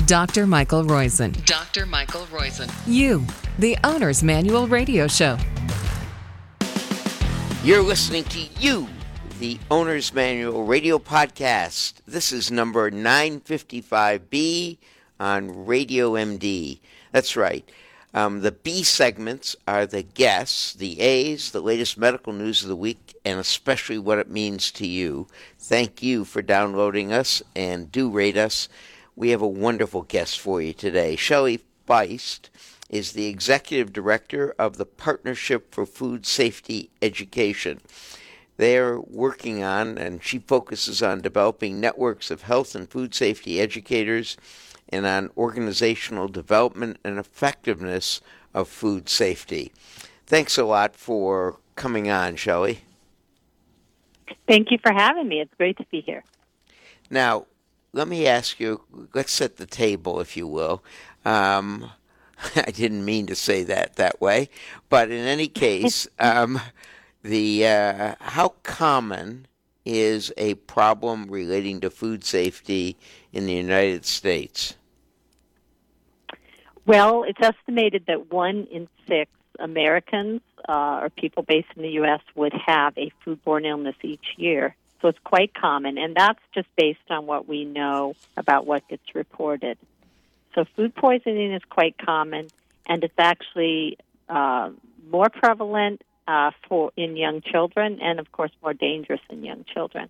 Dr. Michael Roizen. Dr. Michael Roizen. You, the Owner's Manual Radio Show. You're listening to You, the Owner's Manual Radio Podcast. This is number 955B on Radio MD. That's right. The B segments are the guests, the A's, the latest medical news of the week, and especially what it means to you. Thank you for downloading us, and do rate us. We have a wonderful guest for you today. Shelley Feist is the Executive Director of the Partnership for Food Safety Education. They're working on, and she focuses on developing networks of health and food safety educators and on organizational development and effectiveness of food safety. Thanks a lot for coming on, Shelley. Thank you for having me. It's great to be here. Now, let me ask you, let's set the table, if you will. I didn't mean to say that way, but in any case, how common is a problem relating to food safety in the United States? Well, it's estimated that 1 in 6 Americans or people based in the U.S. would have a foodborne illness each year. So it's quite common, and that's just based on what we know about what gets reported. So food poisoning is quite common, and it's actually more prevalent in young children, and of course more dangerous in young children.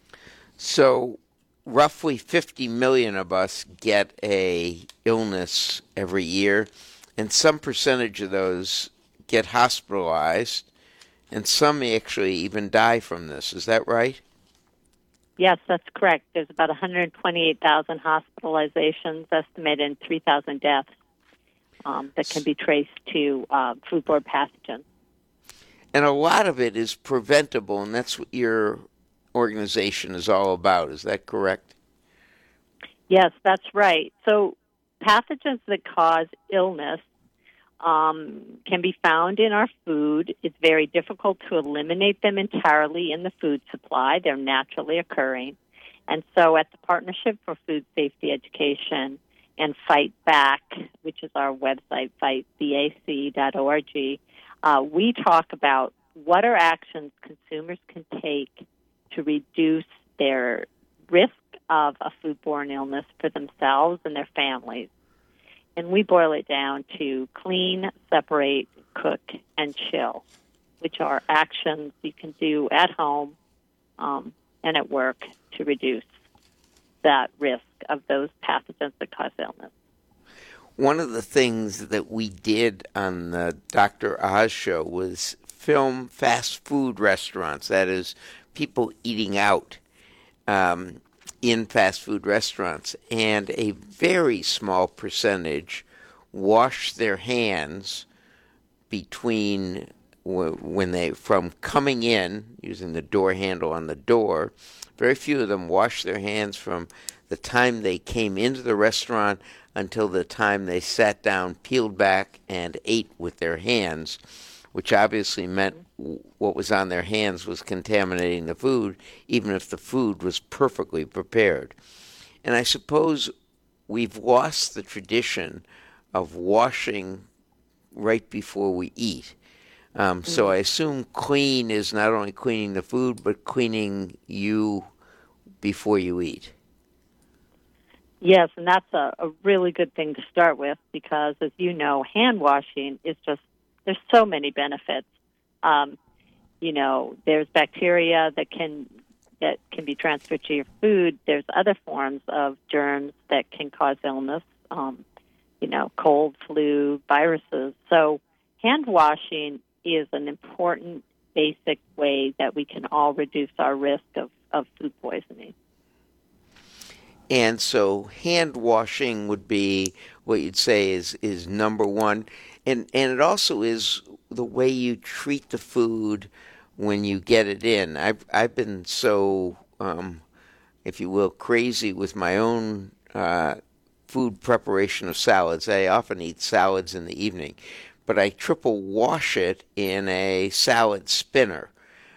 So roughly 50 million of us get a illness every year, and some percentage of those get hospitalized, and some actually even die from this. Is that right? Yes, that's correct. There's about 128,000 hospitalizations estimated and 3,000 deaths that can be traced to foodborne pathogens. And a lot of it is preventable, and that's what your organization is all about. Is that correct? Yes, that's right. So pathogens that cause illness can be found in our food. It's very difficult to eliminate them entirely in the food supply. They're naturally occurring. And so at the Partnership for Food Safety Education and Fight Back, which is our website, fightbac.org, we talk about what are actions consumers can take to reduce their risk of a foodborne illness for themselves and their families. And we boil it down to clean, separate, cook, and chill, which are actions you can do at home and at work to reduce that risk of those pathogens that cause illness. One of the things that we did on the Dr. Oz show was film fast food restaurants, that is, people eating out in fast food restaurants, and a very small percentage wash their hands between from coming in using the door handle on the door. Very few of them wash their hands from the time they came into the restaurant until the time they sat down, peeled back, and ate with their hands, which obviously meant what was on their hands was contaminating the food, even if the food was perfectly prepared. And I suppose we've lost the tradition of washing right before we eat. So I assume clean is not only cleaning the food, but cleaning you before you eat. Yes, and that's a really good thing to start with because, as you know, hand washing is just, there's so many benefits. There's bacteria that can be transferred to your food. There's other forms of germs that can cause illness, cold, flu, viruses. So hand washing is an important basic way that we can all reduce our risk of food poisoning. And so hand washing would be what you'd say is number one. And it also is the way you treat the food when you get it in. I've been so, if you will, crazy with my own food preparation of salads. I often eat salads in the evening, but I triple wash it in a salad spinner.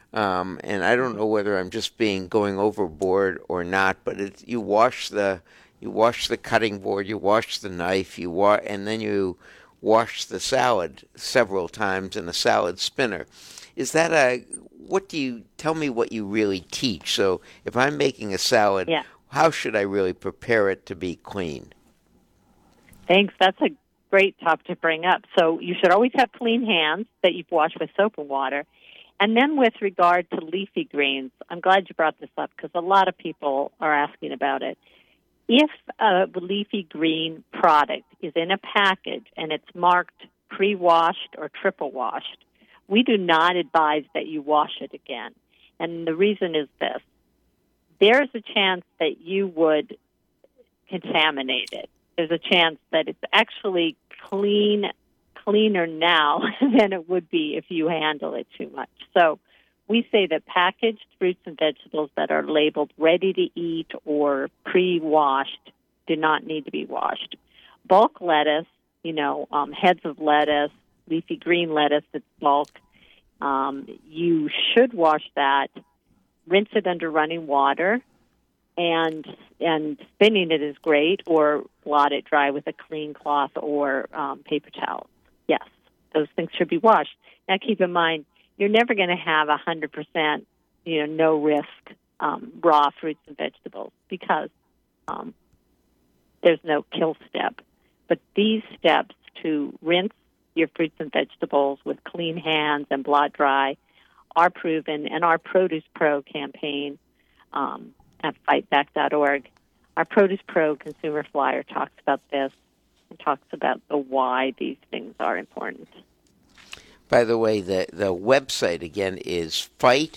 And I don't know whether I'm just going overboard or not, but you wash the cutting board, you wash the knife, and then you wash the salad several times in a salad spinner. Is that a what do you tell me what you really teach? So if I'm making a salad, Yeah. how should I really prepare it to be clean? Thanks. That's a great topic to bring up. So you should always have clean hands that you've washed with soap and water. And then with regard to leafy greens, I'm glad you brought this up because a lot of people are asking about it. If a leafy green product is in a package and it's marked pre-washed or triple washed, we do not advise that you wash it again. And the reason is this. There's a chance that you would contaminate it. There's a chance that it's actually cleaner now than it would be if you handle it too much. So we say that packaged fruits and vegetables that are labeled ready to eat or pre-washed do not need to be washed. Bulk lettuce, heads of lettuce, leafy green lettuce that's bulk, you should wash that, rinse it under running water, and spinning it is great, or blot it dry with a clean cloth or paper towel. Yes, those things should be washed. Now, keep in mind, you're never going to have 100%, no risk raw fruits and vegetables because there's no kill step. But these steps to rinse your fruits and vegetables with clean hands and blot dry are proven, and our Produce Pro campaign at fightback.org, our Produce Pro consumer flyer talks about this and talks about the why these things are important. By the way, the website again is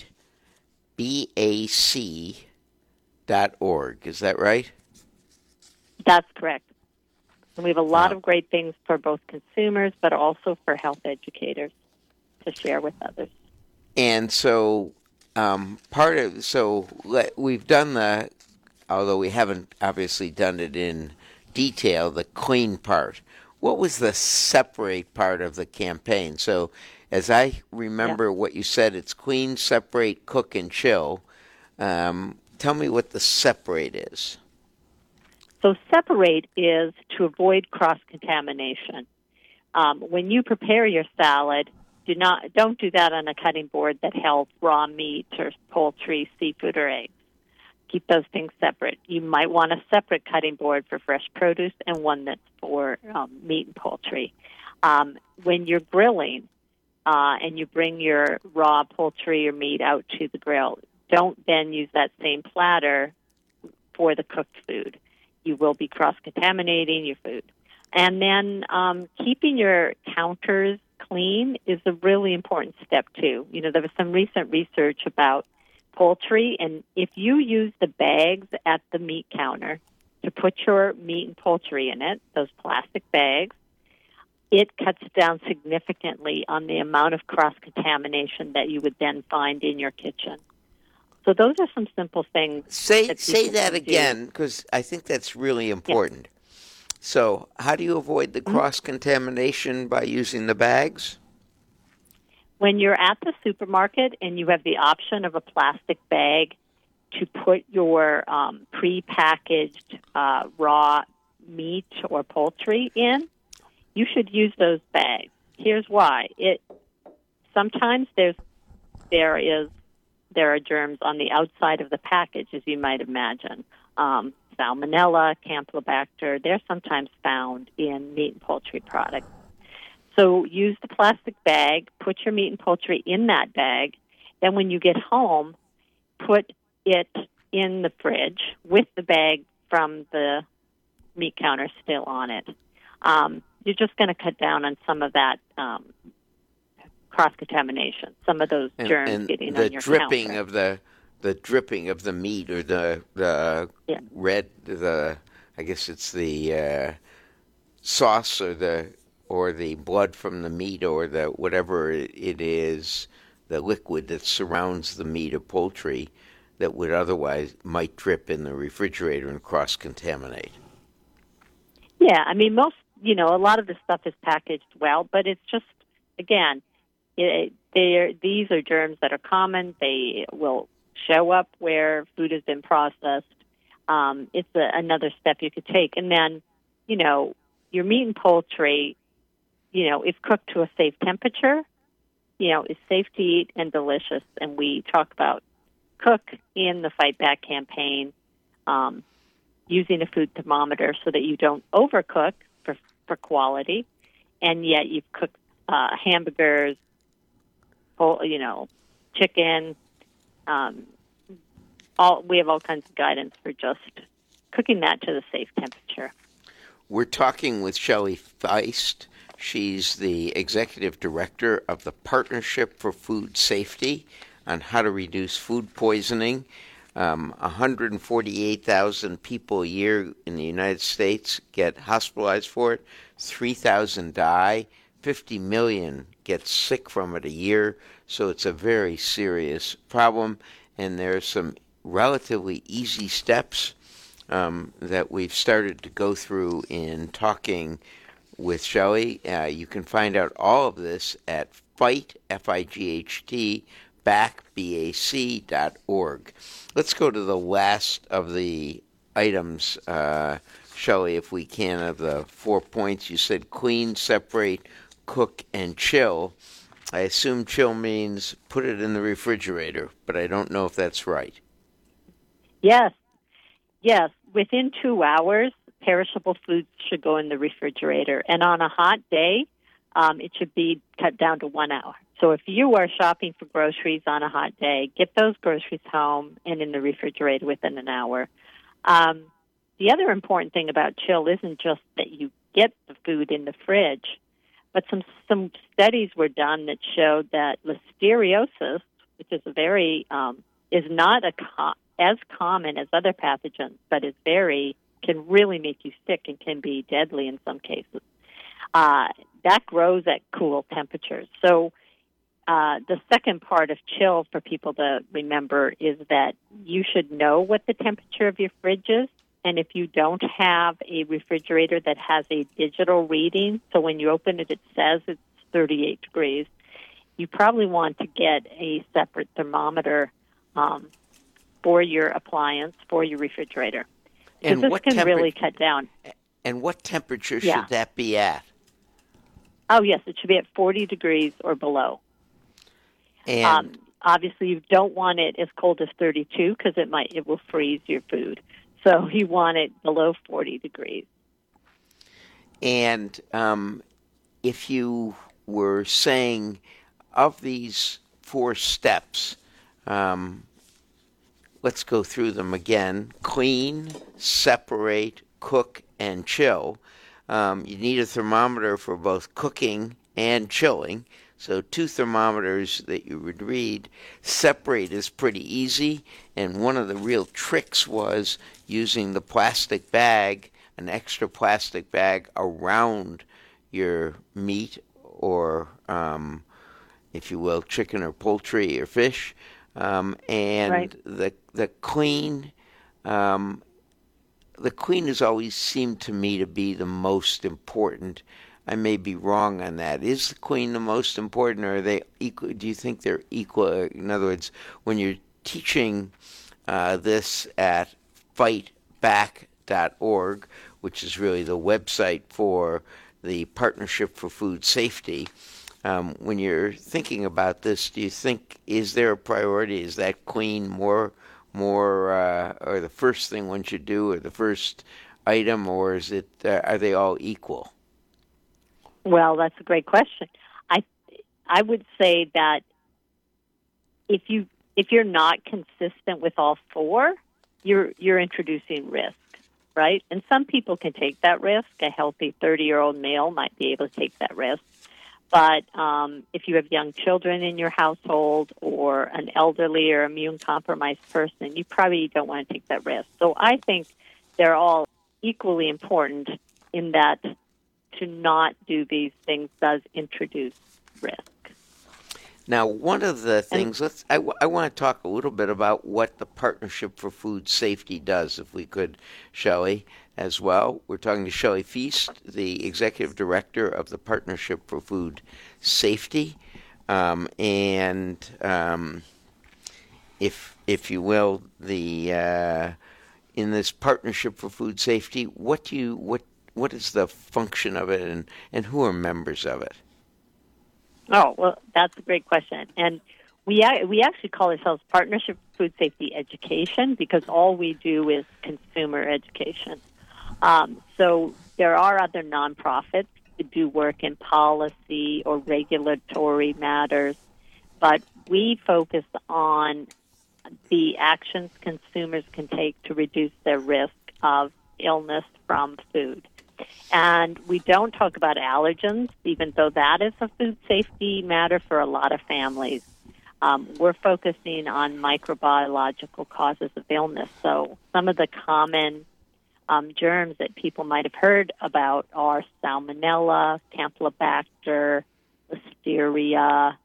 fightbac.org. Is that right? That's correct. And we have a lot of great things for both consumers, but also for health educators to share with others. And so we've done although we haven't obviously done it in detail, the clean part. What was the separate part of the campaign? So as I remember what you said, it's clean, separate, cook, and chill. Tell me what the separate is. So separate is to avoid cross-contamination. When you prepare your salad, don't do that on a cutting board that held raw meat or poultry, seafood, or eggs. Keep those things separate. You might want a separate cutting board for fresh produce and one that's for meat and poultry. When you're grilling and you bring your raw poultry or meat out to the grill, don't then use that same platter for the cooked food. You will be cross-contaminating your food. And then keeping your counters clean is a really important step, too. There was some recent research about poultry, and if you use the bags at the meat counter to put your meat and poultry in it, those plastic bags, it cuts down significantly on the amount of cross-contamination that you would then find in your kitchen. So those are some simple things. Say that again, because I think that's really important. Yeah. So how do you avoid the cross-contamination by using the bags? When you're at the supermarket and you have the option of a plastic bag to put your pre-packaged raw meat or poultry in, you should use those bags. Here's why. Sometimes there are germs on the outside of the package, as you might imagine. Salmonella, Campylobacter, they're sometimes found in meat and poultry products. So use the plastic bag, put your meat and poultry in that bag, then when you get home, put it in the fridge with the bag from the meat counter still on it. You're just going to cut down on some of that cross-contamination, some of those germs getting on your counter. The dripping of the meat or the red, I guess it's the sauce or the blood from the meat or the whatever it is, the liquid that surrounds the meat or poultry that would otherwise might drip in the refrigerator and cross-contaminate. Yeah, I mean, a lot of this stuff is packaged well, but it's just, again, these are germs that are common. They will show up where food has been processed. It's another step you could take. And then, your meat and poultry, if cooked to a safe temperature, is safe to eat and delicious. And we talk about cook in the Fight Back campaign, using a food thermometer so that you don't overcook for quality, and yet you've cooked hamburgers, chicken. We have all kinds of guidance for just cooking that to the safe temperature. We're talking with Shelley Feist. She's the executive director of the Partnership for Food Safety on how to reduce food poisoning. 148,000 people a year in the United States get hospitalized for it. 3,000 die. 50 million get sick from it a year. So it's a very serious problem. And there are some relatively easy steps that we've started to go through in talking with Shelley. You can find out all of this at FIGHT, F-I-G-H-T, BAC.org. Let's go to the last of the items, Shelley, if we can, of the 4 points. You said clean, separate, cook, and chill. I assume chill means put it in the refrigerator, but I don't know if that's right. Yes. Within 2 hours, perishable foods should go in the refrigerator. And on a hot day, it should be cut down to 1 hour. So if you are shopping for groceries on a hot day, get those groceries home and in the refrigerator within an hour. The other important thing about chill isn't just that you get the food in the fridge, but some studies were done that showed that listeriosis, which is is not as common as other pathogens, but can really make you sick and can be deadly in some cases. That grows at cool temperatures. So the second part of chill for people to remember is that you should know what the temperature of your fridge is. And if you don't have a refrigerator that has a digital reading, so when you open it, it says it's 38 degrees, you probably want to get a separate thermometer for your appliance, for your refrigerator. And this can really cut down. And what temperature should that be at? Oh, yes, it should be at 40 degrees or below. And obviously, you don't want it as cold as 32 because it will freeze your food. So you want it below 40 degrees. And if you were saying of these 4 steps, let's go through them again. Clean, separate, cook, and chill. You need a thermometer for both cooking and chilling. So 2 thermometers that you would read. Separate is pretty easy. And one of the real tricks was using the plastic bag, an extra plastic bag around your meat or, if you will, chicken or poultry or fish. Right. The clean has always seemed to me to be the most important. I may be wrong on that. Is the clean the most important, or are they equal? Do you think they're equal? In other words, when you're teaching this at fightback.org, which is really the website for the Partnership for Food Safety, when you're thinking about this, do you think, is there a priority? Is that clean more, or the first thing one should do, or the first item, or is it? Are they all equal? Well, that's a great question. I would say that if you're not consistent with all 4, you're introducing risk, right? And some people can take that risk. A healthy 30-year-old male might be able to take that risk. But if you have young children in your household or an elderly or immune-compromised person, you probably don't want to take that risk. So I think they're all equally important in that to not do these things does introduce risk. Now, one of the things, I want to talk a little bit about what the Partnership for Food Safety does, if we could, Shelley, as well. We're talking to Shelley Feist, the Executive Director of the Partnership for Food Safety. and if you will, the in this Partnership for Food Safety, what is the function of it, and who are members of it? Oh, well, that's a great question. And we actually call ourselves Partnership for Food Safety Education because all we do is consumer education. So there are other nonprofits that do work in policy or regulatory matters, but we focus on the actions consumers can take to reduce their risk of illness from food. And we don't talk about allergens, even though that is a food safety matter for a lot of families. We're focusing on microbiological causes of illness. So some of the common germs that people might have heard about are Salmonella, Campylobacter, Listeria,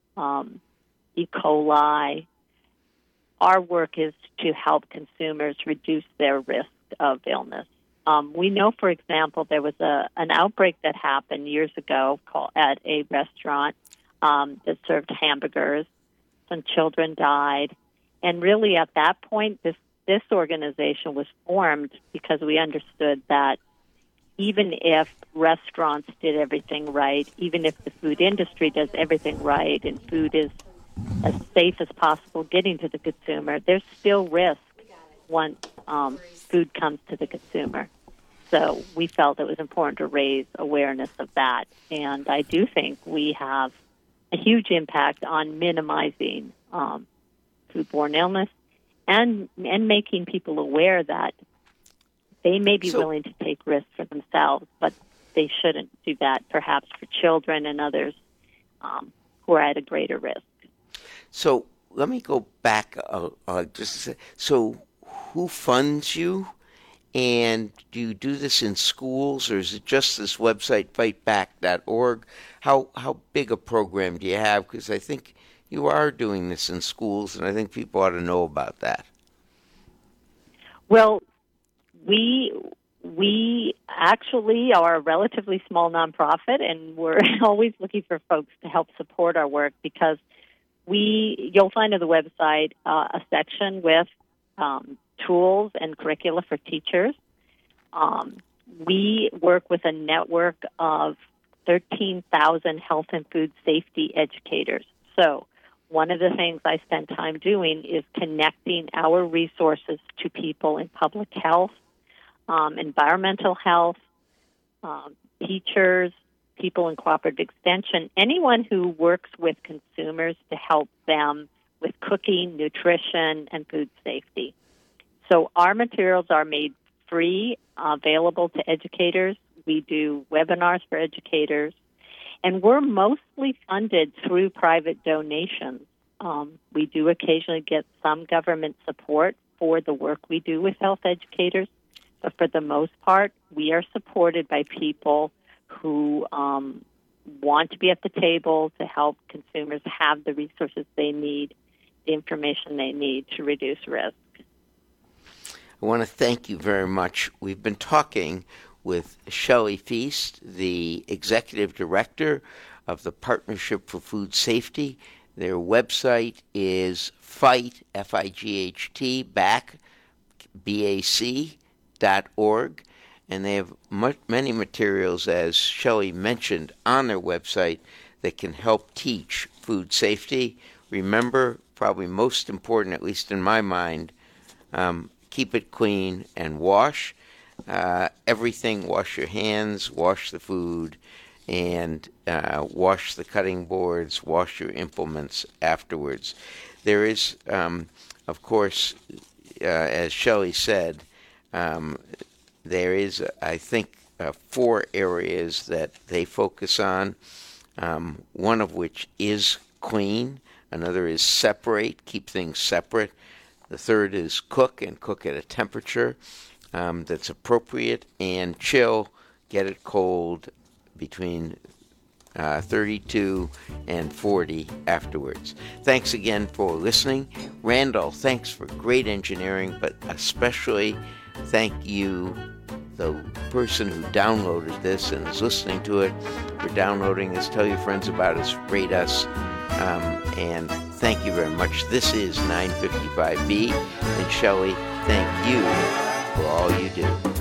E. coli. Our work is to help consumers reduce their risk of illness. We know, for example, there was an outbreak that happened years ago at a restaurant that served hamburgers. Some children died. And really at that point, this organization was formed because we understood that even if restaurants did everything right, even if the food industry does everything right and food is as safe as possible getting to the consumer, there's still risk once food comes to the consumer. So we felt it was important to raise awareness of that. And I do think we have a huge impact on minimizing foodborne illness and making people aware that they may be willing to take risks for themselves, but they shouldn't do that perhaps for children and others who are at a greater risk. So let me go back just a second. So who funds you? And do you do this in schools, or is it just this website, fightback.org? How big a program do you have? Because I think you are doing this in schools, and I think people ought to know about that. Well, we actually are a relatively small nonprofit, and we're always looking for folks to help support our work because you'll find on the website a section with tools and curricula for teachers. We work with a network of 13,000 health and food safety educators. So one of the things I spend time doing is connecting our resources to people in public health, environmental health, teachers, people in cooperative extension, anyone who works with consumers to help them with cooking, nutrition, and food safety. So our materials are made free, available to educators. We do webinars for educators, and we're mostly funded through private donations. We do occasionally get some government support for the work we do with health educators, but for the most part, we are supported by people who want to be at the table to help consumers have the resources they need, the information they need to reduce risk. I want to thank you very much. We've been talking with Shelley Feast, the Executive Director of the Partnership for Food Safety. Their website is FIGHT, F-I-G-H-T, back, BAC.org. And they have many materials, as Shelley mentioned, on their website that can help teach food safety. Remember, probably most important, at least in my mind, keep it clean and wash everything. Wash your hands, wash the food, and wash the cutting boards, wash your implements afterwards. There is, of course, as Shelley said, there is, I think, 4 areas that they focus on, one of which is clean, another is separate, keep things separate. The third is cook, and cook at a temperature that's appropriate, and chill, get it cold between 32 and 40 afterwards. Thanks again for listening. Randall, thanks for great engineering, but especially thank you, the person who downloaded this and is listening to it, for downloading us. Tell your friends about us, rate us, And thank you very much. This is 955B. And Shelley, thank you for all you do.